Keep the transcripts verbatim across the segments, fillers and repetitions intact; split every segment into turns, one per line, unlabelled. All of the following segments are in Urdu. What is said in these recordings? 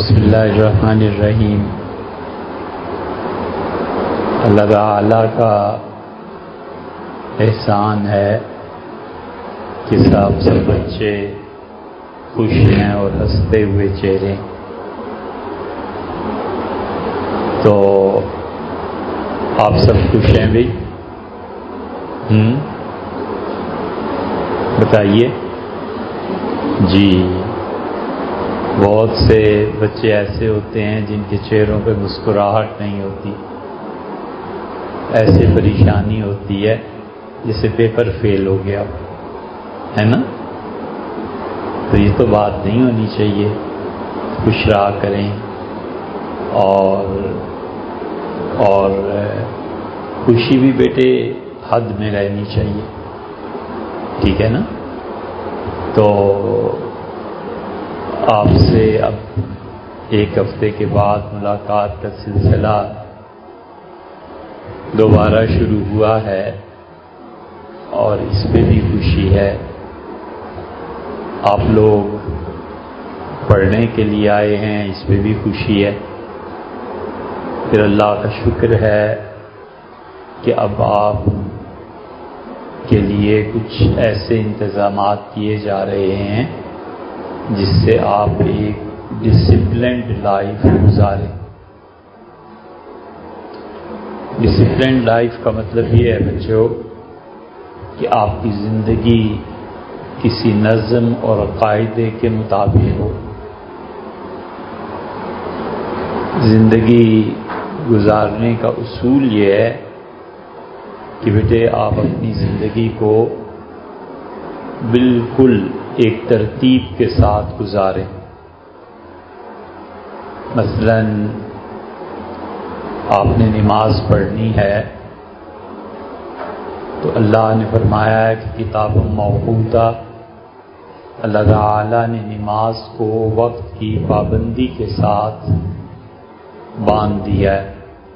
بسم اللہ الرحمن الرحیم۔ اللہ تعالیٰ کا احسان ہے کہ سب سب بچے خوش ہیں اور ہنستے ہوئے چہرے، تو آپ سب خوش ہیں بھائی؟ ہم بتائیے جی۔ بہت سے بچے ایسے ہوتے ہیں جن کے چہروں پہ مسکراہٹ نہیں ہوتی، ایسے پریشانی ہوتی ہے جیسے پیپر فیل ہو گیا ہے نا۔ تو یہ تو بات نہیں ہونی چاہیے، خوش رہا کریں اور اور خوشی بھی بیٹے حد میں رہنی چاہیے، ٹھیک ہے نا۔ تو آپ سے اب ایک ہفتے کے بعد ملاقات کا سلسلہ دوبارہ شروع ہوا ہے اور اس پہ بھی خوشی ہے۔ آپ لوگ پڑھنے کے لیے آئے ہیں، اس پہ بھی خوشی ہے۔ پھر اللہ کا شکر ہے کہ اب آپ کے لیے کچھ ایسے انتظامات کیے جا رہے ہیں جس سے آپ ایک ڈسپلنڈ لائف گزاریں۔ ڈسپلنڈ لائف کا مطلب یہ ہے بچوں کہ آپ کی زندگی کسی نظم اور قاعدے کے مطابق ہو۔ زندگی گزارنے کا اصول یہ ہے کہ بیٹے آپ اپنی زندگی کو بالکل ایک ترتیب کے ساتھ گزاریں۔ مثلا آپ نے نماز پڑھنی ہے تو اللہ نے فرمایا ہے کہ کتاب موقوتا، اللہ تعالی نے نماز کو وقت کی پابندی کے ساتھ باندھ دیا ہے۔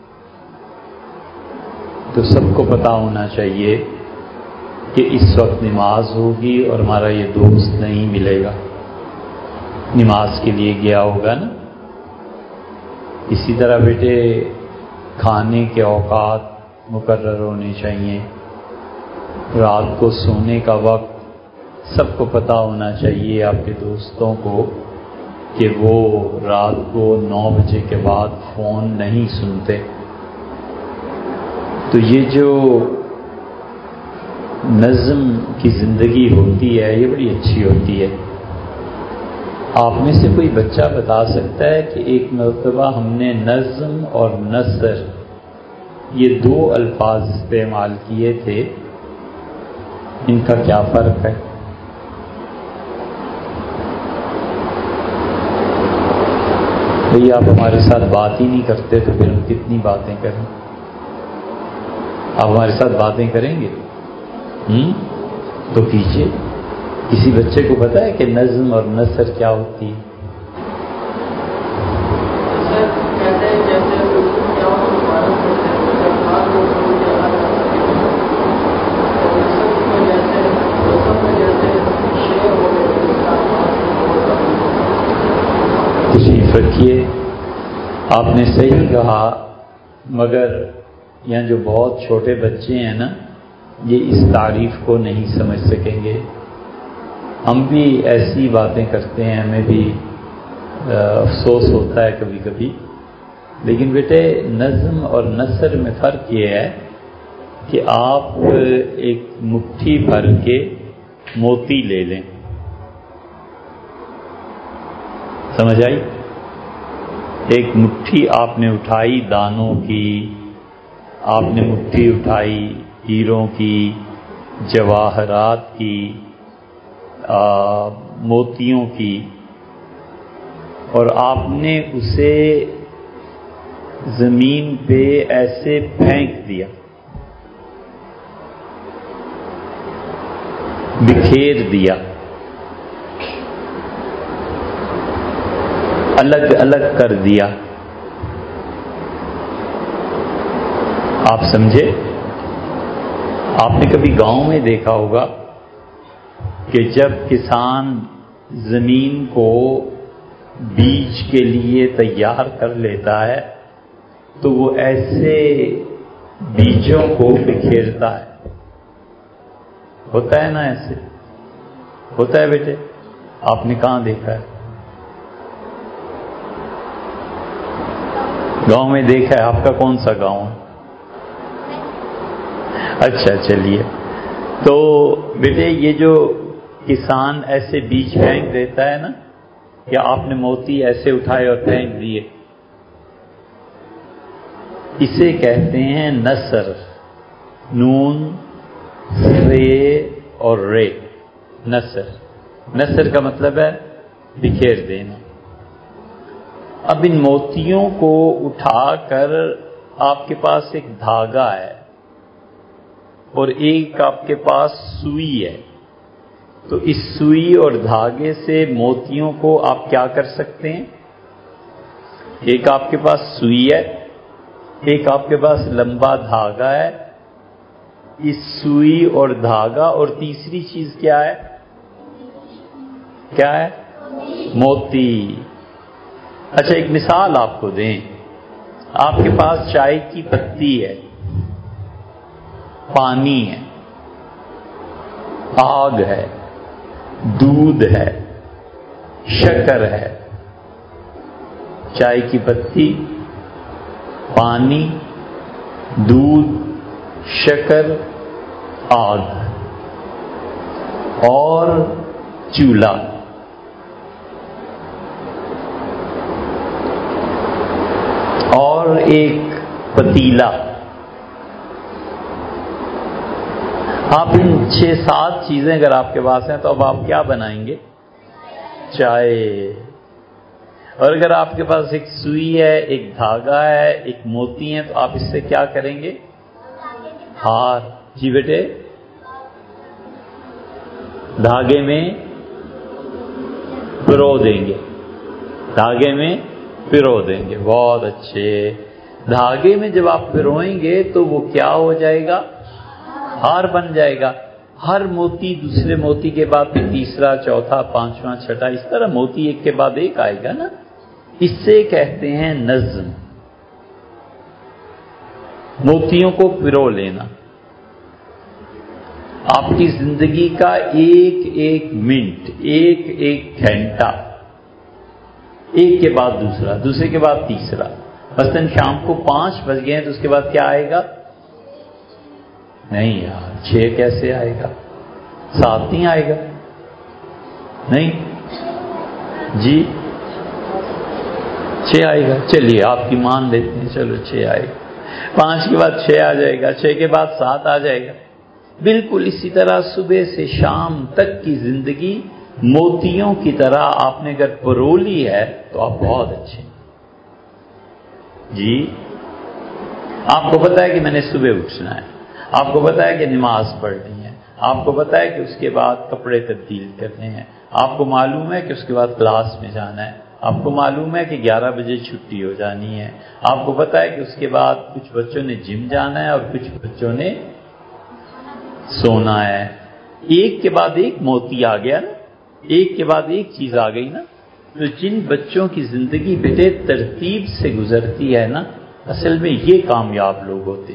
تو سب کو پتہ ہونا چاہیے کہ اس وقت نماز ہوگی اور ہمارا یہ دوست نہیں ملے گا، نماز کے لیے گیا ہوگا نا۔ اسی طرح بیٹے کھانے کے اوقات مقرر ہونے چاہیے، رات کو سونے کا وقت سب کو پتہ ہونا چاہیے، آپ کے دوستوں کو، کہ وہ رات کو نو بجے کے بعد فون نہیں سنتے۔ تو یہ جو نظم کی زندگی ہوتی ہے یہ بڑی اچھی ہوتی ہے۔ آپ میں سے کوئی بچہ بتا سکتا ہے کہ ایک مرتبہ ہم نے نظم اور نثر یہ دو الفاظ استعمال کیے تھے، ان کا کیا فرق ہے؟ بھئی آپ ہمارے ساتھ بات ہی نہیں کرتے تو پھر ہم کتنی باتیں کریں؟ آپ ہمارے ساتھ باتیں کریں گے ہم تو کیجیے۔ کسی بچے کو پتہ ہے کہ نظم اور نثر کیا ہوتی ہے؟ تشریف رکھیے، آپ نے صحیح کہا، مگر یہاں جو بہت چھوٹے بچے ہیں نا یہ اس تعریف کو نہیں سمجھ سکیں گے۔ ہم بھی ایسی باتیں کرتے ہیں، ہمیں بھی افسوس ہوتا ہے کبھی کبھی، لیکن بیٹے نظم اور نثر میں فرق یہ ہے کہ آپ ایک مٹھی بھر کے موتی لے لیں، سمجھ آئی؟ ایک مٹھی آپ نے اٹھائی دانوں کی، آپ نے مٹھی اٹھائی ہیروں کی، جواہرات کی، آ, موتیوں کی، اور آپ نے اسے زمین پہ ایسے پھینک دیا، بکھیر دیا، الگ الگ کر دیا۔ آپ سمجھے؟ آپ نے کبھی گاؤں میں دیکھا ہوگا کہ جب کسان زمین کو بیج کے لیے تیار کر لیتا ہے تو وہ ایسے بیجوں کو بکھیرتا ہے. ہوتا ہے نا ایسے؟ ہوتا ہے بیٹے؟ آپ نے کہاں دیکھا ہے؟ گاؤں میں دیکھا ہے. آپ کا کون سا گاؤں ہے؟ اچھا چلیے. تو بیٹے یہ جو کسان ایسے بیج پھینک دیتا ہے نا، یا آپ نے موتی ایسے اٹھائے اور پھینک دیے، اسے کہتے ہیں نثر. نون رے اور رے، نثر. نثر کا مطلب ہے بکھیر دینا. اب ان موتیوں کو اٹھا کر آپ کے پاس ایک دھاگا ہے اور ایک آپ کے پاس سوئی ہے، تو اس سوئی اور دھاگے سے موتیوں کو آپ کیا کر سکتے ہیں؟ ایک آپ کے پاس سوئی ہے، ایک آپ کے پاس لمبا دھاگا ہے. اس سوئی اور دھاگا اور تیسری چیز کیا ہے؟ کیا ہے؟ موتی. اچھا ایک مثال آپ کو دیں. آپ کے پاس چائے کی پتی ہے، پانی ہے، آگ ہے، دودھ ہے، شکر ہے. چائے کی پتی، پانی، دودھ، شکر، آگ اور چولہا. اور ایک پتیلا. آپ ان چھ سات چیزیں اگر آپ کے پاس ہیں تو اب آپ کیا بنائیں گے؟ چائے. اور اگر آپ کے پاس ایک سوئی ہے، ایک دھاگا ہے، ایک موتی ہے، تو آپ اس سے کیا کریں گے؟ ہار. جی بیٹے، دھاگے میں پرو دیں گے. دھاگے میں پرو دیں گے. بہت اچھے. دھاگے میں جب آپ پروئیں گے تو وہ کیا ہو جائے گا؟ ہار بن جائے گا. ہر موتی دوسرے موتی کے بعد پھر تیسرا، چوتھا، پانچواں، چھٹا، اس طرح موتی ایک کے بعد ایک آئے گا نا. اس سے کہتے ہیں نظم. موتیوں کو پرو لینا. آپ کی زندگی کا ایک ایک منٹ، ایک ایک گھنٹہ، ایک کے بعد دوسرا، دوسرے کے بعد تیسرا. مثلاً شام کو پانچ بج گئے ہیں تو اس کے بعد کیا آئے گا؟ نہیں یار، چھ کیسے آئے گا؟ سات نہیں آئے گا؟ نہیں جی، چھ آئے گا. چلیے آپ کی مان لیتے ہیں، چلو چھ آئے گا. پانچ کے بعد چھ آ جائے گا، چھ کے بعد سات آ جائے گا. بالکل اسی طرح صبح سے شام تک کی زندگی موتیوں کی طرح آپ نے اگر پرولی ہے تو آپ بہت اچھے. جی آپ کو پتا ہے کہ میں نے صبح اٹھنا ہے، آپ کو پتا ہے کہ نماز پڑھنی ہے، آپ کو پتا ہے کہ اس کے بعد کپڑے تبدیل کرنے ہیں، آپ کو معلوم ہے کہ اس کے بعد کلاس میں جانا ہے، آپ کو معلوم ہے کہ گیارہ بجے چھٹی ہو جانی ہے، آپ کو پتا ہے کہ اس کے بعد کچھ بچوں نے جم جانا ہے اور کچھ بچوں نے سونا ہے. ایک کے بعد ایک موتی آ گیا نا، ایک کے بعد ایک چیز آ گئی نا. تو جن بچوں کی زندگی بیٹے ترتیب سے گزرتی ہے نا، اصل میں یہ کامیاب لوگ ہوتے.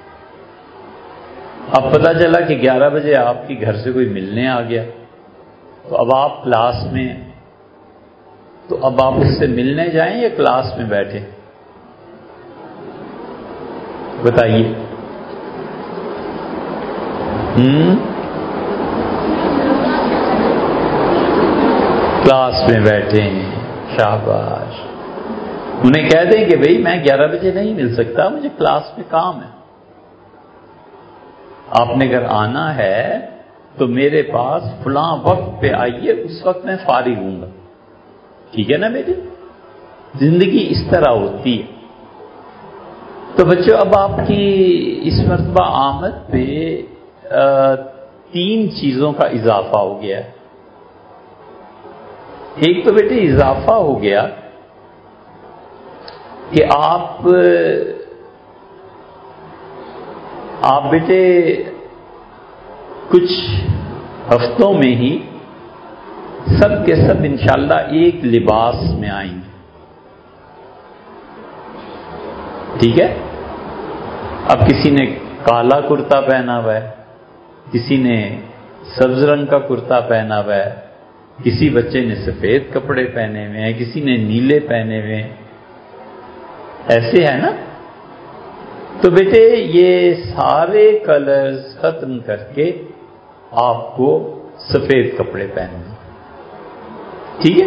اب پتہ چلا کہ گیارہ بجے آپ کے گھر سے کوئی ملنے آ گیا، تو اب آپ کلاس میں، تو اب آپ اس سے ملنے جائیں یا کلاس میں بیٹھیں؟ بتائیے. ہم کلاس میں بیٹھے ہیں. شاباش. انہیں کہہ دیں کہ بھئی میں گیارہ بجے نہیں مل سکتا، مجھے کلاس میں کام ہے. آپ نے اگر آنا ہے تو میرے پاس فلاں وقت پہ آئیے، اس وقت میں فارغ ہوں گا. ٹھیک ہے نا بیٹے؟ زندگی اس طرح ہوتی ہے. تو بچوں اب آپ کی اس مرتبہ آمد پہ تین چیزوں کا اضافہ ہو گیا. ایک تو بیٹے اضافہ ہو گیا کہ آپ آپ بیٹے کچھ ہفتوں میں ہی سب کے سب انشاءاللہ ایک لباس میں آئیں گے. ٹھیک ہے؟ اب کسی نے کالا کرتا پہنا ہوا ہے، کسی نے سبز رنگ کا کرتا پہنا ہوا ہے، کسی بچے نے سفید کپڑے پہنے ہوئے ہیں، کسی نے نیلے پہنے ہوئے ہیں. ایسے ہے نا؟ تو بیٹے یہ سارے کلرز ختم کر کے آپ کو سفید کپڑے پہننے. ٹھیک ہے؟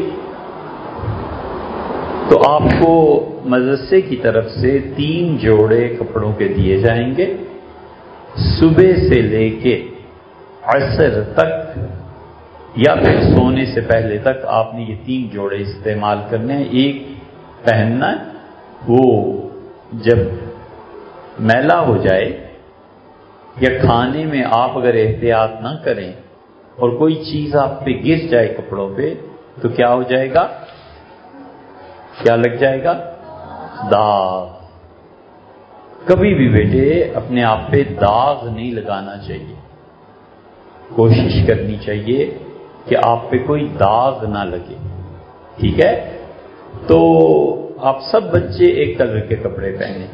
تو آپ کو مدرسے کی طرف سے تین جوڑے کپڑوں کے دیے جائیں گے. صبح سے لے کے عصر تک یا پھر سونے سے پہلے تک آپ نے یہ تین جوڑے استعمال کرنے ہیں. ایک پہننا ہے، وہ جب میلا ہو جائے یا کھانے میں آپ اگر احتیاط نہ کریں اور کوئی چیز آپ پہ گر جائے کپڑوں پہ تو کیا ہو جائے گا؟ کیا لگ جائے گا؟ داغ. کبھی بھی بیٹے اپنے آپ پہ داغ نہیں لگانا چاہیے. کوشش کرنی چاہیے کہ آپ پہ کوئی داغ نہ لگے. ٹھیک ہے؟ تو آپ سب بچے ایک کلر کے کپڑے پہنے.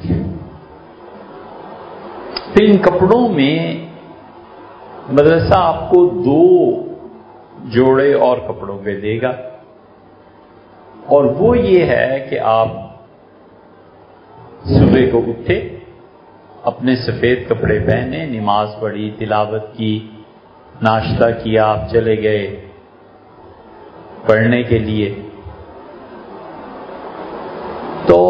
پھر ان کپڑوں میں مدرسہ آپ کو دو جوڑے اور کپڑوں پہ دے گا، اور وہ یہ ہے کہ آپ صبح کو اٹھے، اپنے سفید کپڑے پہنے، نماز پڑھی، تلاوت کی، ناشتہ کیا، آپ چلے گئے پڑھنے کے لیے. تو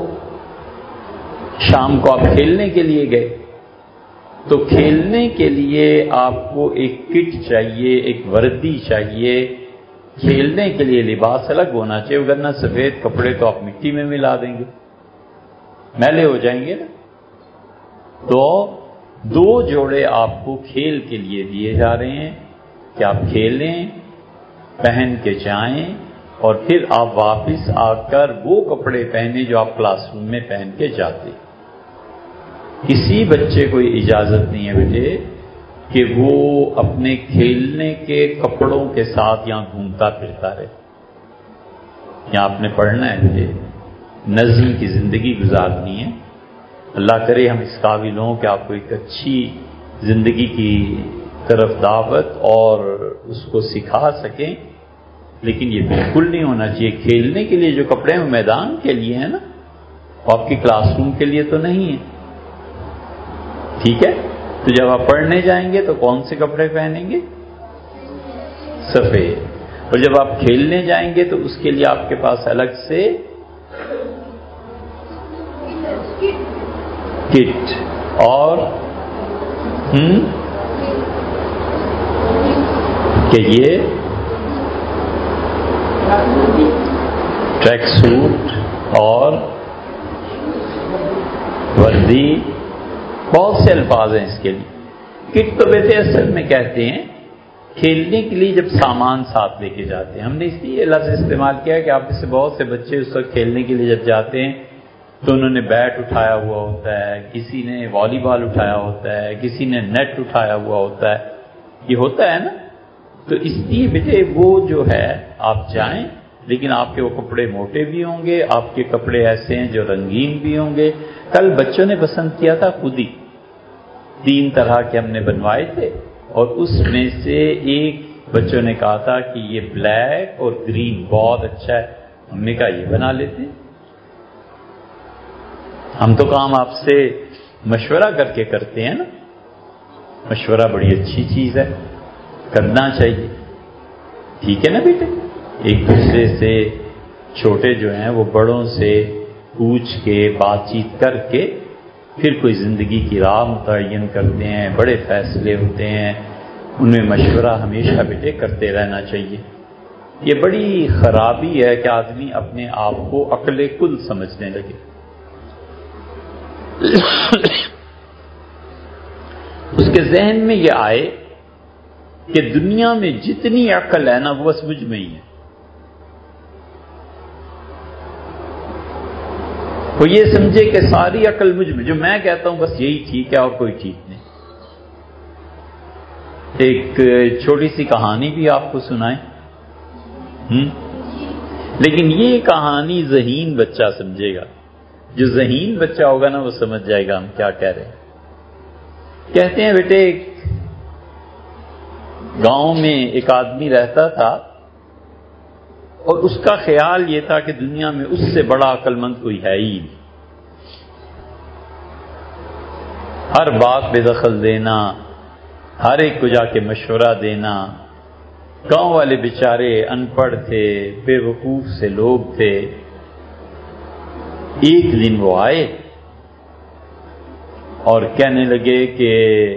شام کو آپ کھیلنے کے لیے گئے، تو کھیلنے کے لیے آپ کو ایک کٹ چاہیے، ایک وردی چاہیے. کھیلنے کے لیے لباس الگ ہونا چاہیے، ورنہ سفید کپڑے تو آپ مٹی میں ملا دیں گے، میلے ہو جائیں گے نا. تو دو جوڑے آپ کو کھیل کے لیے دیے جا رہے ہیں کہ آپ کھیلیں، پہن کے جائیں، اور پھر آپ واپس آ کر وہ کپڑے پہنے جو آپ کلاس روم میں پہن کے جاتے. کسی بچے کو اجازت نہیں ہے بیٹے کہ وہ اپنے کھیلنے کے کپڑوں کے ساتھ یہاں گھومتا پھرتا رہے. یہاں آپ نے پڑھنا ہے بیٹے، نظم کی زندگی گزارنی ہے. اللہ کرے ہم اس قابل ہوں کہ آپ کو ایک اچھی زندگی کی طرف دعوت اور اس کو سکھا سکیں. لیکن یہ بالکل نہیں ہونا چاہیے. کھیلنے کے لیے جو کپڑے ہیں میدان کے لیے ہیں نا، وہ آپ کی کلاس روم کے لیے تو نہیں ہے. ٹھیک ہے؟ تو جب آپ پڑھنے جائیں گے تو کون سے کپڑے پہنیں گے؟ سفید. اور جب آپ کھیلنے جائیں گے تو اس کے لیے آپ کے پاس الگ سے کٹ اور ہم کہ یہ ٹریک سوٹ اور وردی، بہت سے الفاظ ہیں اس کے لیے. کٹ تو بیٹے اصل میں کہتے ہیں کھیلنے کے لیے جب سامان ساتھ لے کے جاتے ہیں. ہم نے اس لیے لفظ استعمال کیا کہ آپ میں سے بہت سے بچے اس وقت کھیلنے کے لیے جب جاتے ہیں تو انہوں نے بیٹ اٹھایا ہوا ہوتا ہے، کسی نے والی بال اٹھایا ہوتا ہے، کسی نے نیٹ اٹھایا ہوا ہوتا ہے. یہ ہوتا ہے نا. تو اس لیے بیٹے وہ جو ہے آپ جائیں، لیکن آپ کے وہ کپڑے موٹے بھی ہوں گے، آپ کے کپڑے ایسے ہیں جو رنگین بھی ہوں گے. کل بچوں نے پسند کیا تھا خود ہی، تین طرح کے ہم نے بنوائے تھے، اور اس میں سے ایک بچوں نے کہا تھا کہ یہ بلیک اور گرین بہت اچھا ہے. ہم نے کہا یہ بنا لیتے. ہم تو کام آپ سے مشورہ کر کے کرتے ہیں نا. مشورہ بڑی اچھی چیز ہے، کرنا چاہیے. ٹھیک ہے نا بیٹے؟ ایک دوسرے سے چھوٹے جو ہیں وہ بڑوں سے پوچھ کے بات چیت کر کے پھر کوئی زندگی کی راہ متعین کرتے ہیں، بڑے فیصلے ہوتے ہیں، ان میں مشورہ ہمیشہ بیٹے کرتے رہنا چاہیے. یہ بڑی خرابی ہے کہ آدمی اپنے آپ کو عقل کل سمجھنے لگے. اس کے ذہن میں یہ آئے کہ دنیا میں جتنی عقل ہے نا وہ بس مجھ میں ہی ہے. وہ یہ سمجھے کہ ساری عقل مجھ میں، جو میں کہتا ہوں بس یہی ٹھیک ہے اور کوئی ٹھیک نہیں. ایک چھوٹی سی کہانی بھی آپ کو سنائیں. ہم؟ لیکن یہ کہانی ذہین بچہ سمجھے گا. جو ذہین بچہ ہوگا نا وہ سمجھ جائے گا ہم کیا کہہ رہے ہیں. کہتے ہیں بیٹے گاؤں میں ایک آدمی رہتا تھا اور اس کا خیال یہ تھا کہ دنیا میں اس سے بڑا عقل مند کوئی ہے ہی نہیں. ہر بات پہ دخل دینا، ہر ایک کو جا کے مشورہ دینا. گاؤں والے بیچارے ان پڑھ تھے، بے وقوف سے لوگ تھے. ایک دن وہ آئے اور کہنے لگے کہ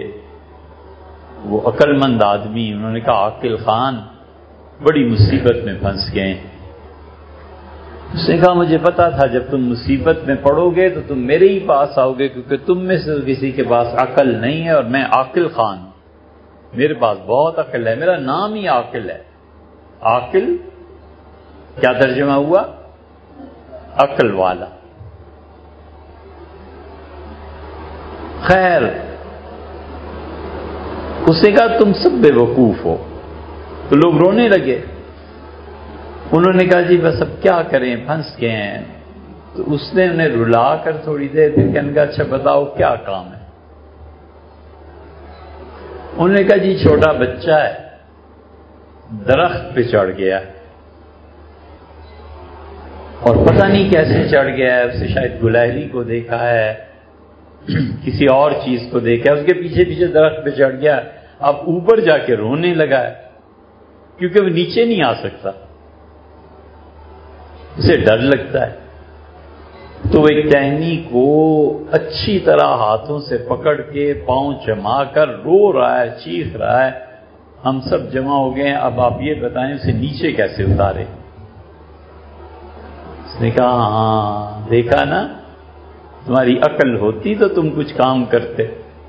وہ عقل مند آدمی، انہوں نے کہا عاقل خان بڑی مصیبت میں پھنس گئے. اس نے کہا مجھے پتا تھا جب تم مصیبت میں پڑو گے تو تم میرے ہی پاس آؤ گے، کیونکہ تم میں سے کسی کے پاس عقل نہیں ہے اور میں عاقل خان، میرے پاس بہت عقل ہے، میرا نام ہی عاقل ہے. عاقل کیا ترجمہ ہوا؟ عقل والا. خیر اس نے کہا تم سب بے وقوف ہو. تو لوگ رونے لگے. انہوں نے کہا جی بس اب کیا کریں، پھنس گئے ہیں. تو اس نے انہیں رلا کر تھوڑی دیر پھر کہنے کا اچھا بتاؤ کیا کام ہے. انہوں نے کہا جی چھوٹا بچہ ہے، درخت پہ چڑھ گیا اور پتہ نہیں کیسے چڑھ گیا ہے. اسے شاید گلہری کو دیکھا ہے، کسی اور چیز کو دیکھا ہے، اس کے پیچھے پیچھے درخت پہ چڑھ گیا. اب اوپر جا کے رونے لگا ہے کیونکہ وہ نیچے نہیں آ سکتا، اسے ڈر لگتا ہے. تو وہ ایک ٹہنی کو اچھی طرح ہاتھوں سے پکڑ کے پاؤں جما کر رو رہا ہے، چیخ رہا ہے. ہم سب جمع ہو گئے ہیں، اب آپ یہ بتائیں اسے نیچے کیسے اتارے. اس نے کہا ہاں دیکھا نا، تمہاری عقل ہوتی تو تم کچھ کام کرتے.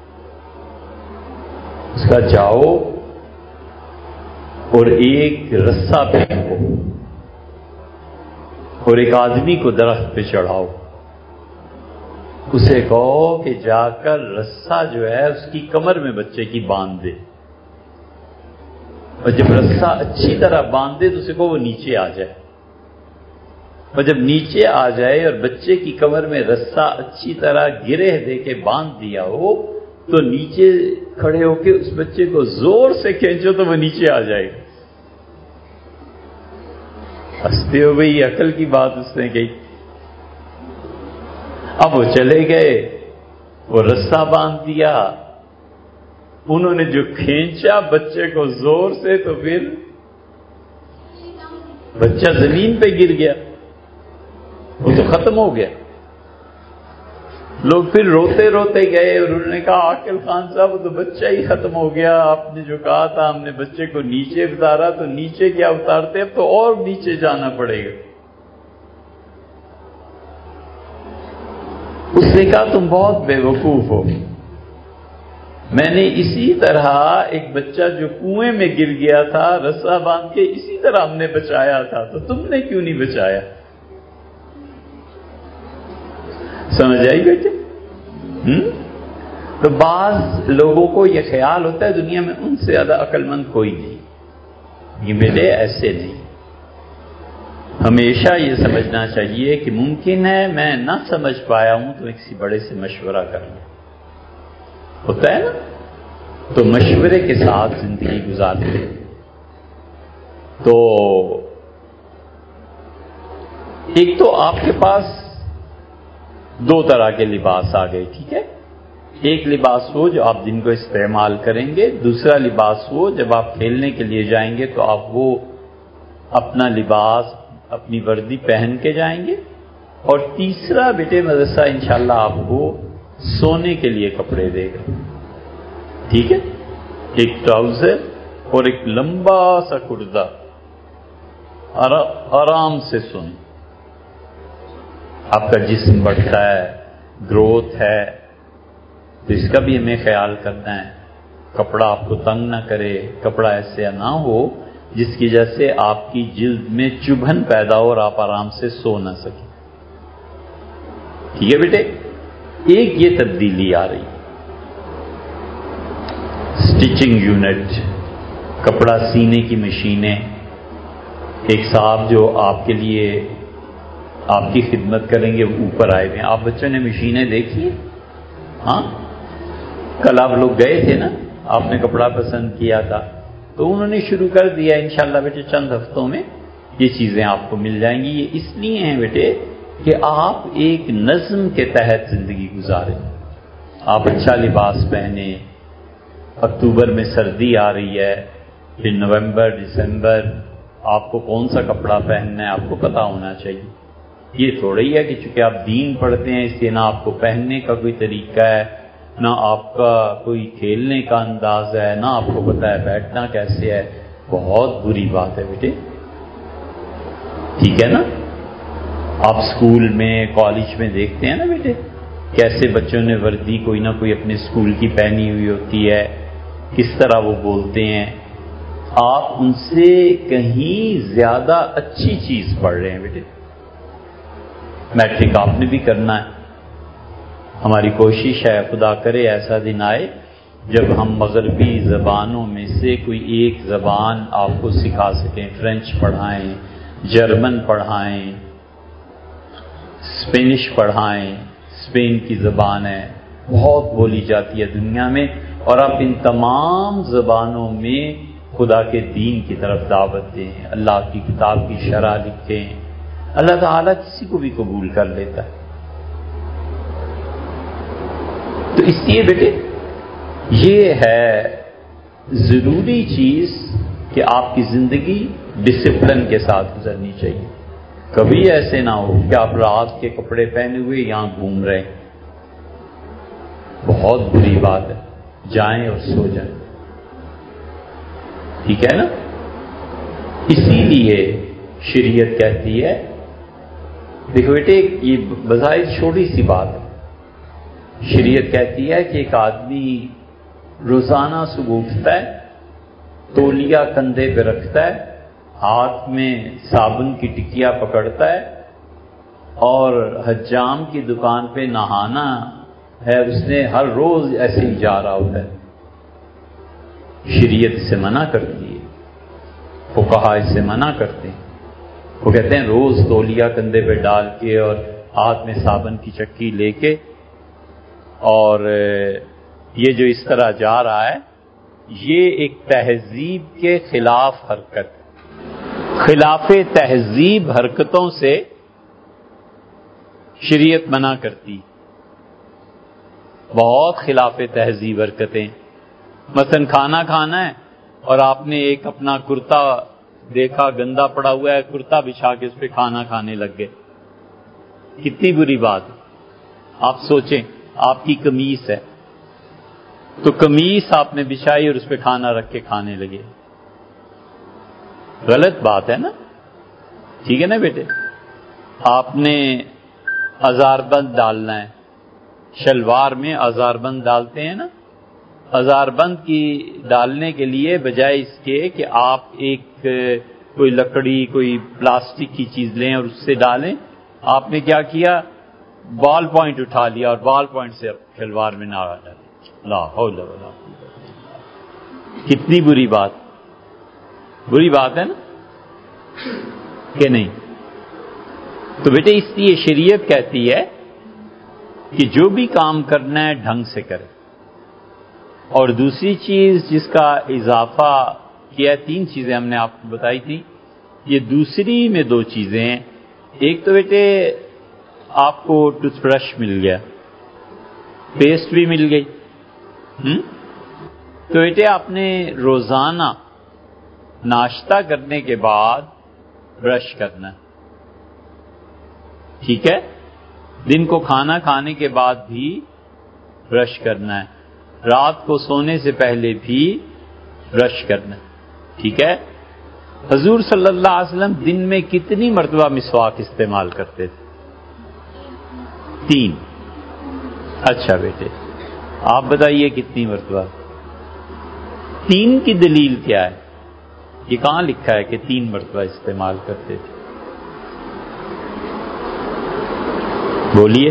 اس کا جاؤ اور ایک رسہ پھینکو اور ایک آدمی کو درخت پہ چڑھاؤ. اسے کہو کہ جا کر رسہ جو ہے اس کی کمر میں بچے کی باندھ دے، اور جب رسہ اچھی طرح باندھ دے تو اسے کہو وہ نیچے آ جائے. اور جب نیچے آ جائے اور بچے کی کمر میں رسہ اچھی طرح گرہ دے کے باندھ دیا ہو تو نیچے کھڑے ہو کے اس بچے کو زور سے کھینچو تو وہ نیچے آ جائے گا. ہنستے ہو بھئی عقل کی بات اس نے کہی. اب وہ چلے گئے، وہ رسہ باندھ دیا، انہوں نے جو کھینچا بچے کو زور سے تو پھر بچہ زمین پہ گر گیا، وہ تو ختم ہو گیا. لوگ پھر روتے روتے گئے اور انہوں نے کہا عاقل خان صاحب وہ تو بچہ ہی ختم ہو گیا، آپ نے جو کہا تھا ہم نے بچے کو نیچے اتارا تو نیچے کیا اتارتے، اب تو اور نیچے جانا پڑے گا. اس نے کہا تم بہت بے وقوف ہو، میں نے اسی طرح ایک بچہ جو کنویں میں گر گیا تھا رسہ باندھ کے اسی طرح ہم نے بچایا تھا، تو تم نے کیوں نہیں بچایا. سمجھ آئی بیٹے؟ ہم؟ تو بعض لوگوں کو یہ خیال ہوتا ہے دنیا میں ان سے زیادہ عقل مند کوئی نہیں. یہ بیٹے ایسے نہیں. ہمیشہ یہ سمجھنا چاہیے کہ ممکن ہے میں نہ سمجھ پایا ہوں تو میں کسی بڑے سے مشورہ کر لوں. ہوتا ہے نا؟ تو مشورے کے ساتھ زندگی گزارتے. تو ایک تو آپ کے پاس دو طرح کے لباس آ گئے، ٹھیک ہے. ایک لباس وہ جو آپ دن کو استعمال کریں گے، دوسرا لباس وہ جب آپ کھیلنے کے لیے جائیں گے تو آپ وہ اپنا لباس اپنی وردی پہن کے جائیں گے. اور تیسرا بیٹے مدرسہ انشاءاللہ آپ کو سونے کے لیے کپڑے دے گا، ٹھیک ہے. ایک ٹراؤزر اور ایک لمبا سا کرتا، آرام سے سن. آپ کا جسم بڑھتا ہے، گروتھ ہے، تو اس کا بھی ہمیں خیال کرنا ہے. کپڑا آپ کو تنگ نہ کرے، کپڑا ایسے نہ ہو جس کی وجہ سے آپ کی جلد میں چبھن پیدا ہو اور آپ آرام سے سو نہ سکیں. ٹھیک ہے بیٹے. ایک یہ تبدیلی آ رہی، سٹیچنگ یونٹ، کپڑا سینے کی مشینیں. ایک صاحب جو آپ کے لیے آپ کی خدمت کریں گے وہ اوپر آئے ہوئے ہیں. آپ بچوں نے مشینیں دیکھی؟ ہاں کل آپ لوگ گئے تھے نا, آپ نے کپڑا پسند کیا تھا تو انہوں نے شروع کر دیا. انشاءاللہ بیٹے چند ہفتوں میں یہ چیزیں آپ کو مل جائیں گی. یہ اس لیے ہیں بیٹے کہ آپ ایک نظم کے تحت زندگی گزاریں. آپ اچھا لباس پہنیں. اکتوبر میں سردی آ رہی ہے, پھر نومبر دسمبر آپ کو کون سا کپڑا پہننا ہے آپ کو پتہ ہونا چاہیے. یہ تھوڑا ہی ہے کہ چونکہ آپ دین پڑھتے ہیں اس لیے نہ آپ کو پہننے کا کوئی طریقہ ہے, نہ آپ کا کوئی کھیلنے کا انداز ہے, نہ آپ کو پتہ ہے بیٹھنا کیسے ہے. بہت بری بات ہے بیٹے, ٹھیک ہے نا. آپ اسکول میں کالج میں دیکھتے ہیں نا بیٹے کیسے بچوں نے وردی کوئی نہ کوئی اپنے اسکول کی پہنی ہوئی ہوتی ہے, کس طرح وہ بولتے ہیں. آپ ان سے کہیں زیادہ اچھی چیز پڑھ رہے ہیں بیٹے. میٹرک آپ نے بھی کرنا ہے. ہماری کوشش ہے خدا کرے ایسا دن آئے جب ہم مغربی زبانوں میں سے کوئی ایک زبان آپ کو سکھا سکیں. فرینچ پڑھائیں, جرمن پڑھائیں, اسپینش پڑھائیں. اسپین کی زبان ہے, بہت بولی جاتی ہے دنیا میں, اور آپ ان تمام زبانوں میں خدا کے دین کی طرف دعوت دیں, اللہ کی کتاب کی شرح لکھیں. اللہ تعالیٰ کسی کو بھی قبول کر لیتا ہے. تو اس لیے بیٹے یہ ہے ضروری چیز کہ آپ کی زندگی ڈسپلن کے ساتھ گزرنی چاہیے. کبھی ایسے نہ ہو کہ آپ رات کے کپڑے پہنے ہوئے یہاں گھوم رہے ہیں. بہت بری بات ہے. جائیں اور سو جائیں, ٹھیک ہے نا. اسی لیے شریعت کہتی ہے, دیکھو بیٹے یہ بظاہر چھوٹی سی بات ہے, شریعت کہتی ہے کہ ایک آدمی روزانہ صبح اٹھتا ہے, تولیہ کندھے پہ رکھتا ہے, ہاتھ میں صابن کی ٹکیا پکڑتا ہے, اور حجام کی دکان پہ نہانا ہے اس نے ہر روز ایسے ہی جا رہا ہوتا ہے. شریعت سے منع کرتی ہے, فقہا اس سے منع کرتے ہیں. وہ کہتے ہیں روز تولیہ کندھے پہ ڈال کے اور ہاتھ میں صابن کی چکی لے کے, اور یہ جو اس طرح جا رہا ہے یہ ایک تہذیب کے خلاف حرکت, خلاف تہذیب حرکتوں سے شریعت منع کرتی. بہت خلاف تہذیب حرکتیں. مثلا کھانا کھانا ہے اور آپ نے ایک اپنا کرتا دیکھا گندا پڑا ہوا ہے, کرتا بچھا کے اس پہ کھانا کھانے لگ گئے. کتنی بری بات. آپ سوچیں آپ کی قمیص ہے تو قمیص آپ نے بچھائی اور اس پہ کھانا رکھ کے کھانے لگے. غلط بات ہے نا, ٹھیک ہے نا بیٹے. آپ نے ازار بند ڈالنا ہے, شلوار میں ازار بند ڈالتے ہیں نا, ازار بند کی ڈالنے کے لیے بجائے اس کے کہ آپ ایک کوئی لکڑی کوئی پلاسٹک کی چیز لیں اور اس سے ڈالیں, آپ نے کیا کیا, بال پوائنٹ اٹھا لیا اور بال پوائنٹ سے شلوار میں نہ ڈالیں. لا حول ولا قوت الا باللہ. کتنی بری بات, بری بات ہے نا کہ نہیں. تو بیٹے اس لیے شریعت کہتی ہے کہ جو بھی کام کرنا ہے ڈھنگ سے کرے. اور دوسری چیز جس کا اضافہ کیا, تین چیزیں ہم نے آپ کو بتائی تھی, یہ دوسری میں دو چیزیں ہیں. ایک تو بیٹے آپ کو ٹوتھ برش مل گیا, پیسٹ بھی مل گئی, ہم؟ تو بیٹے آپ نے روزانہ ناشتہ کرنے کے بعد برش کرنا, ٹھیک ہے. دن کو کھانا کھانے کے بعد بھی برش کرنا ہے, رات کو سونے سے پہلے بھی برش کرنا, ٹھیک ہے. حضور صلی اللہ علیہ وسلم دن میں کتنی مرتبہ مسواک استعمال کرتے تھے؟ تین. اچھا بیٹے آپ بتائیے کتنی مرتبہ؟ تین کی دلیل کیا ہے؟ یہ کہاں لکھا ہے کہ تین مرتبہ استعمال کرتے تھے؟ بولیے.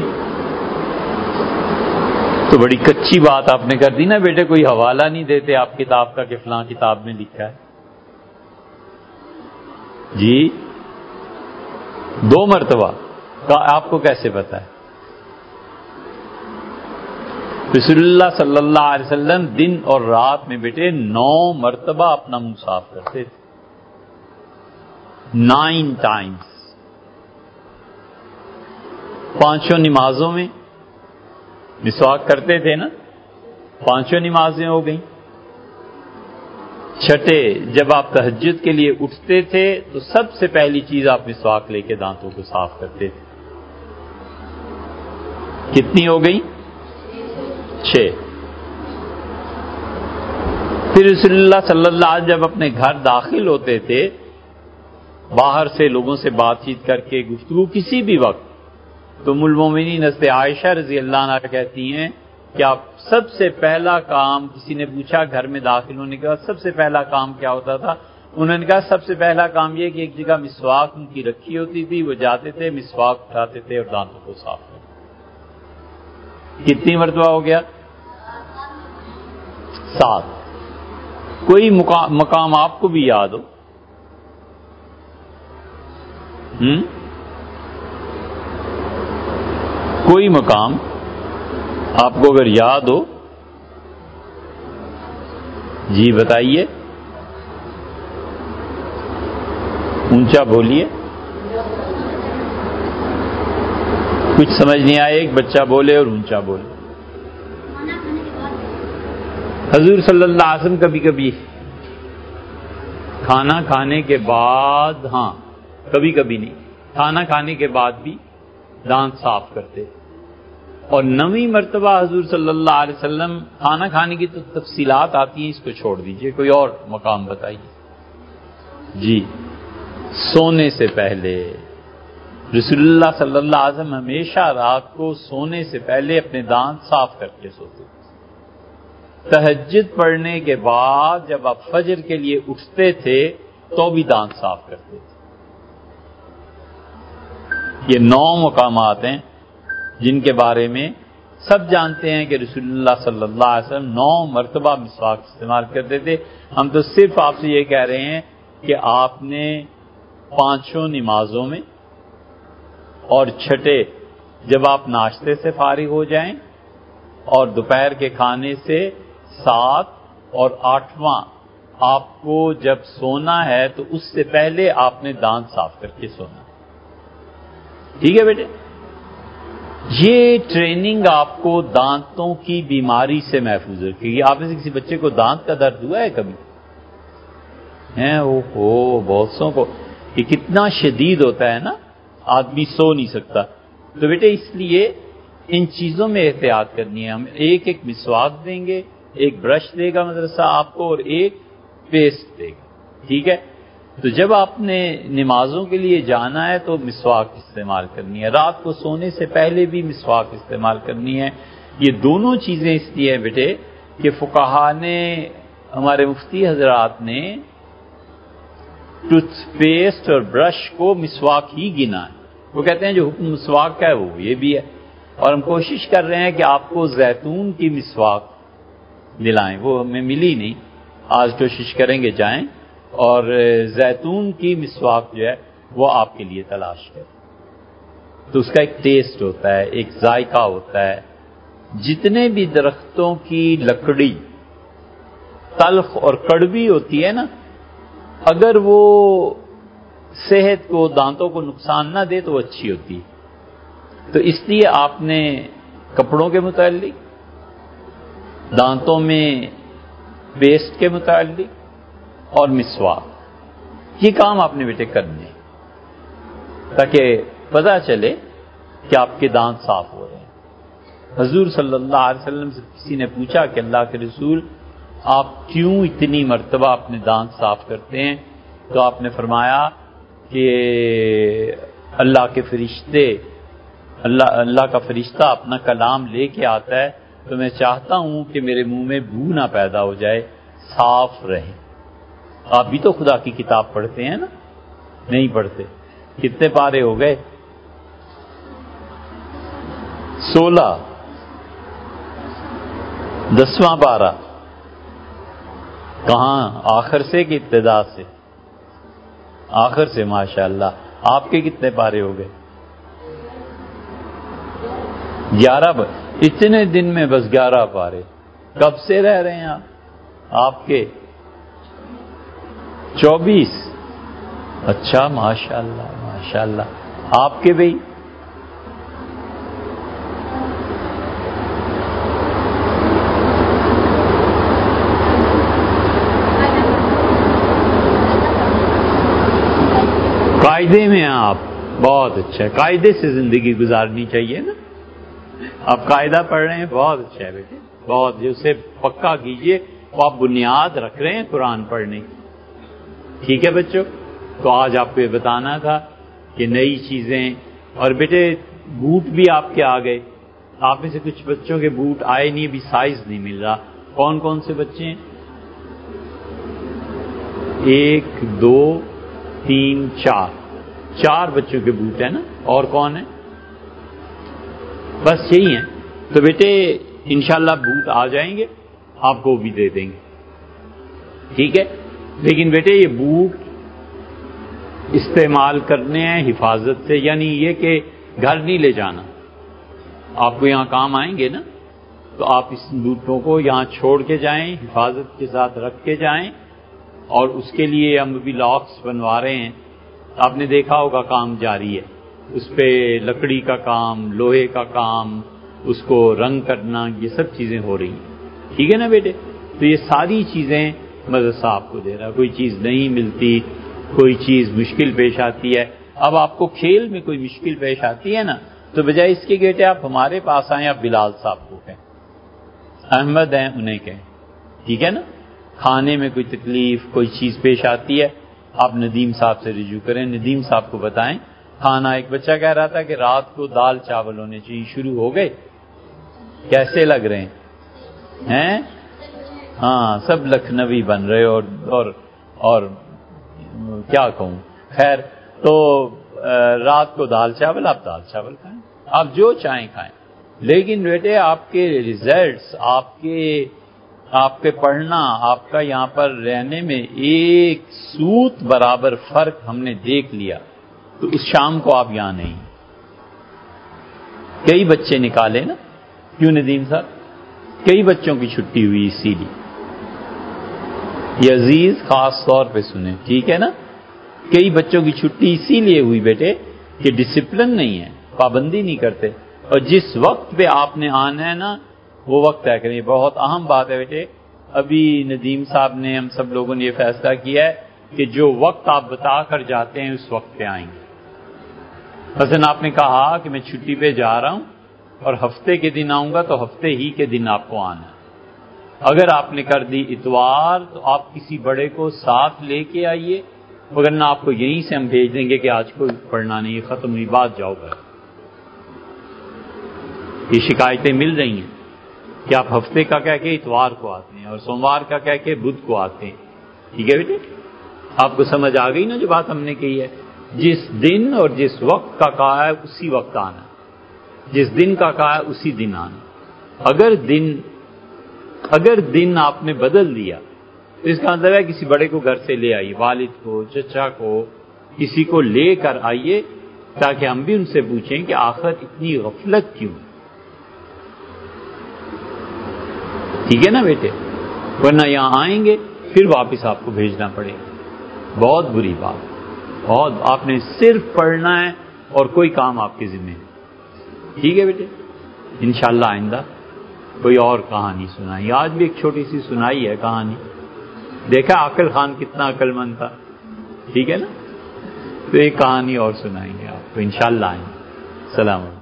تو بڑی کچی بات آپ نے کر دی نا بیٹے, کوئی حوالہ نہیں دیتے آپ کتاب کا کہ فلاں کتاب میں لکھا ہے. جی دو مرتبہ آپ کو کیسے پتا ہے؟ رسول اللہ صلی اللہ علیہ وسلم دن اور رات میں بیٹے نو مرتبہ اپنا منہ صاف کرتے تھے، نائن ٹائمز. پانچوں نمازوں میں مسواک کرتے تھے نا، پانچوں نمازیں ہو گئیں. چھٹے جب آپ تہجد کے لیے اٹھتے تھے تو سب سے پہلی چیز آپ مسواک لے کے دانتوں کو صاف کرتے تھے. کتنی ہو گئی؟ چھ. پھر رسول اللہ صلی اللہ علیہ وسلم جب اپنے گھر داخل ہوتے تھے، باہر سے لوگوں سے بات چیت کر کے گفتگو کسی بھی وقت، تو ام المومنین حضرت عائشہ رضی اللہ عنہا کہتی ہیں کہ آپ سب سے پہلا کام، کسی نے پوچھا گھر میں داخل ہونے کے بعد سب سے پہلا کام کیا ہوتا تھا؟ انہوں نے کہا سب سے پہلا کام یہ کہ ایک جگہ مسواک ان کی رکھی ہوتی تھی، وہ جاتے تھے مسواک اٹھاتے تھے اور دانتوں کو صاف کرتے. کتنی مرتبہ ہو گیا؟ سات. کوئی مقام, مقام آپ کو بھی یاد ہو؟ ہم؟ کوئی مقام آپ کو اگر یاد ہو جی بتائیے، اونچا بولیے. کچھ سمجھ نہیں آئے، ایک بچہ بولے اور اونچا بولے. حضور صلی اللہ علیہ وسلم کبھی کبھی کھانا کھانے کے بعد، ہاں کبھی کبھی نہیں، کھانا کھانے کے بعد بھی دانت صاف کرتے. اور نویں مرتبہ حضور صلی اللہ علیہ وسلم، کھانا کھانے کی تو تفصیلات آتی ہیں، اس کو چھوڑ دیجئے، کوئی اور مقام بتائیے. جی سونے سے پہلے رسول اللہ صلی اللہ علیہ وسلم ہمیشہ رات کو سونے سے پہلے اپنے دانت صاف کر کے سوتے. تہجد پڑھنے کے بعد جب آپ فجر کے لیے اٹھتے تھے تو بھی دانت صاف کرتے تھے. یہ نو مقامات ہیں جن کے بارے میں سب جانتے ہیں کہ رسول اللہ صلی اللہ علیہ وسلم نو مرتبہ مسواک استعمال کرتے تھے. ہم تو صرف آپ سے یہ کہہ رہے ہیں کہ آپ نے پانچوں نمازوں میں اور چھٹے جب آپ ناشتے سے فارغ ہو جائیں اور دوپہر کے کھانے سے سات اور آٹھواں آپ کو جب سونا ہے تو اس سے پہلے آپ نے دانت صاف کر کے سونا. ٹھیک ہے بیٹے؟ یہ ٹریننگ آپ کو دانتوں کی بیماری سے محفوظ رکھے گی. آپ میں سے کسی بچے کو دانت کا درد ہوا ہے کبھی؟ ہیں وہ ہو بہت سو کو. یہ کتنا شدید ہوتا ہے نا، آدمی سو نہیں سکتا. تو بیٹے اس لیے ان چیزوں میں احتیاط کرنی ہے. ہم ایک ایک مسواک دیں گے، ایک برش دے گا مدرسہ آپ کو اور ایک پیسٹ دے گا. ٹھیک ہے؟ تو جب آپ نے نمازوں کے لیے جانا ہے تو مسواک استعمال کرنی ہے. رات کو سونے سے پہلے بھی مسواک استعمال کرنی ہے. یہ دونوں چیزیں اس لیے ہیں بیٹے کہ فقہا نے، ہمارے مفتی حضرات نے ٹوتھ پیسٹ اور برش کو مسواک ہی گنا ہے. وہ کہتے ہیں جو حکم مسواک کا ہے وہ یہ بھی ہے. اور ہم کوشش کر رہے ہیں کہ آپ کو زیتون کی مسواک دلائیں، وہ ہمیں ملی نہیں. آج کوشش کریں گے جائیں اور زیتون کی مسواک جو ہے وہ آپ کے لیے تلاش کریں. تو اس کا ایک ٹیسٹ ہوتا ہے، ایک ذائقہ ہوتا ہے. جتنے بھی درختوں کی لکڑی تلخ اور کڑوی ہوتی ہے نا، اگر وہ صحت کو، دانتوں کو نقصان نہ دے تو وہ اچھی ہوتی ہے. تو اس لیے آپ نے کپڑوں کے متعلق، دانتوں میں پیسٹ کے متعلق اور مسواک، یہ کام آپ نے بیٹے کرنے تاکہ پتہ چلے کہ آپ کے دانت صاف ہو رہے ہیں. حضور صلی اللہ علیہ وسلم سے کسی نے پوچھا کہ اللہ کے رسول آپ کیوں اتنی مرتبہ اپنے دانت صاف کرتے ہیں؟ تو آپ نے فرمایا کہ اللہ کے فرشتے، اللہ اللہ کا فرشتہ اپنا کلام لے کے آتا ہے تو میں چاہتا ہوں کہ میرے منہ میں بو نہ پیدا ہو جائے، صاف رہے. آپ بھی تو خدا کی کتاب پڑھتے ہیں نا؟ نہیں پڑھتے؟ کتنے پارے ہو گئے؟ سولہ. دسواں پارہ کہاں؟ آخر سے کہ ابتدا سے؟ آخر سے ماشاءاللہ. آپ کے کتنے پارے ہو گئے؟ گیارہ. اتنے دن میں بس گیارہ پارے. کب سے رہ رہے ہیں آپ؟ آپ کے چوبیس. اچھا ماشاءاللہ ماشاءاللہ. آپ کے بھائی؟ قاعدے میں آپ بہت اچھا ہے. قاعدے سے زندگی گزارنی چاہیے نا. آپ قاعدہ پڑھ رہے ہیں، بہت اچھا ہے بیٹے، بہت. اسے پکا کیجئے. تو آپ بنیاد رکھ رہے ہیں قرآن پڑھنے کی. ٹھیک ہے بچوں؟ تو آج آپ کو یہ بتانا تھا کہ نئی چیزیں. اور بیٹے بوٹ بھی آپ کے آ گئے. آپ میں سے کچھ بچوں کے بوٹ آئے نہیں، بھی سائز نہیں مل رہا. کون کون سے بچے ہیں؟ ایک دو تین چار. چار بچوں کے بوٹ ہیں نا. اور کون ہے؟ بس یہی ہیں. تو بیٹے انشاءاللہ بوٹ آ جائیں گے، آپ کو بھی دے دیں گے. ٹھیک ہے؟ لیکن بیٹے یہ بوٹ استعمال کرنے ہیں حفاظت سے. یعنی یہ کہ گھر نہیں لے جانا. آپ کو یہاں کام آئیں گے نا، تو آپ اس بوٹوں کو یہاں چھوڑ کے جائیں، حفاظت کے ساتھ رکھ کے جائیں. اور اس کے لیے ہم بھی لاکس بنوا رہے ہیں. آپ نے دیکھا ہوگا کام جاری ہے. اس پہ لکڑی کا کام، لوہے کا کام، اس کو رنگ کرنا، یہ سب چیزیں ہو رہی ہیں. ٹھیک ہے نا بیٹے؟ تو یہ ساری چیزیں مدرسہ آپ کو دے رہا. کوئی چیز نہیں ملتی، کوئی چیز مشکل پیش آتی ہے. اب آپ کو کھیل میں کوئی مشکل پیش آتی ہے نا، تو بجائے اس کے بیٹے آپ ہمارے پاس آئیں. آپ بلال صاحب کو کہیں، احمد ہیں انہیں کہیں. ٹھیک ہے نا؟ کھانے میں کوئی تکلیف، کوئی چیز پیش آتی ہے، آپ ندیم صاحب سے رجوع کریں. ندیم صاحب کو بتائیں کھانا. ایک بچہ کہہ رہا تھا کہ رات کو دال چاول ہونے چاہیے. شروع ہو گئے؟ کیسے لگ رہے ہیں؟ ہاں سب لکھنوی بن رہے. اور اور اور کیا کہوں. خیر تو رات کو دال چاول، آپ دال چاول کھائیں، آپ جو چاہیں کھائیں. لیکن بیٹے آپ کے ریزلٹس، آپ کے آپ کے پڑھنا، آپ کا یہاں پر رہنے میں ایک سوت برابر فرق ہم نے دیکھ لیا. تو اس شام کو آپ یہاں نہیں. کئی بچے نکالے نا. کیوں ندیم صاحب؟ کئی بچوں کی چھٹی ہوئی اسی لیے. یہ عزیز خاص طور پہ سنیں، ٹھیک ہے نا؟ کئی بچوں کی چھٹی اسی لیے ہوئی بیٹے کہ ڈسپلن نہیں ہے، پابندی نہیں کرتے. اور جس وقت پہ آپ نے آنا ہے نا، وہ وقت طے کریں. بہت اہم بات ہے بیٹے. ابھی ندیم صاحب نے، ہم سب لوگوں نے یہ فیصلہ کیا ہے کہ جو وقت آپ بتا کر جاتے ہیں اس وقت پہ آئیں گے. مثلا آپ نے کہا کہ میں چھٹی پہ جا رہا ہوں اور ہفتے کے دن آؤں گا، تو ہفتے ہی کے دن آپ کو آنا ہے. اگر آپ نے کر دی اتوار، تو آپ کسی بڑے کو ساتھ لے کے آئیے، ورنہ آپ کو یہیں سے ہم بھیج دیں گے کہ آج کوئی پڑھنا نہیں، ختم ہوئی بات، جاؤ گھر. یہ شکایتیں مل رہی ہیں کہ آپ ہفتے کا کہہ کے اتوار کو آتے ہیں اور سوموار کا کہہ کے بدھ کو آتے ہیں. ٹھیک ہے بیٹے؟ آپ کو سمجھ آ گئی نا جو بات ہم نے کہی ہے؟ جس دن اور جس وقت کا کہا ہے اسی وقت آنا. جس دن کا کہا ہے اسی دن آنا. اگر دن اگر دن آپ نے بدل دیا تو اس کا مطلب ہے کسی بڑے کو گھر سے لے آئیے، والد کو، چچا کو، کسی کو لے کر آئیے، تاکہ ہم بھی ان سے پوچھیں کہ آخر اتنی غفلت کیوں. ٹھیک ہے نا بیٹے؟ ورنہ یہاں آئیں گے پھر واپس آپ کو بھیجنا پڑے گا. بہت بری بات. بہت. آپ نے صرف پڑھنا ہے اور کوئی کام آپ کے ذمہ ہے. ٹھیک ہے بیٹے؟ انشاءاللہ آئندہ کوئی اور کہانی سنائی. آج بھی ایک چھوٹی سی سنائی ہے کہانی. دیکھا عاقل خان کتنا عقل مند تھا. ٹھیک ہے نا؟ تو ایک کہانی اور سنائیں گے آپ کو انشاءاللہ آئندہ. السلام علیکم.